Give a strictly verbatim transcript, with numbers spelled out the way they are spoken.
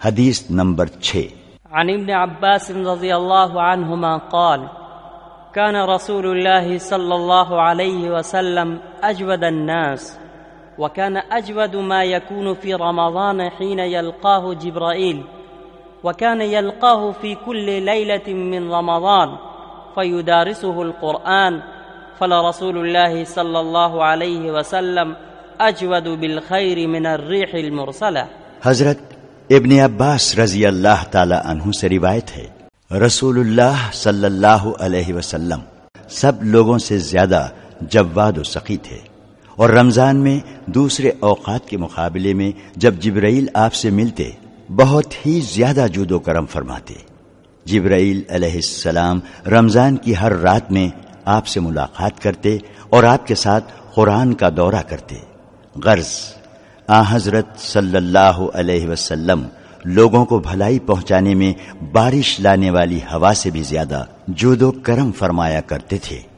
حدیث نمبر چھ۔ عن ابن عباس رضی اللہ عنہما قال كان رسول الله صلى الله عليه وسلم أجود الناس وكان أجود ما يكون في رمضان حين يلقاه جبرائيل وكان يلقاه في كل ليلة من رمضان فيدارسه القرآن فلرسول الله صلى الله عليه وسلم أجود بالخير من الريح المرسلة۔ حضرت ابن عباس رضی اللہ تعالی عنہ سے روایت ہے، رسول اللہ صلی اللہ علیہ وسلم سب لوگوں سے زیادہ جواد و سخی تھے، اور رمضان میں دوسرے اوقات کے مقابلے میں جب جبرائیل آپ سے ملتے بہت ہی زیادہ جود و کرم فرماتے۔ جبرائیل علیہ السلام رمضان کی ہر رات میں آپ سے ملاقات کرتے اور آپ کے ساتھ قرآن کا دورہ کرتے۔ غرض آن حضرت صلی اللہ علیہ وسلم لوگوں کو بھلائی پہنچانے میں بارش لانے والی ہوا سے بھی زیادہ جود و کرم فرمایا کرتے تھے۔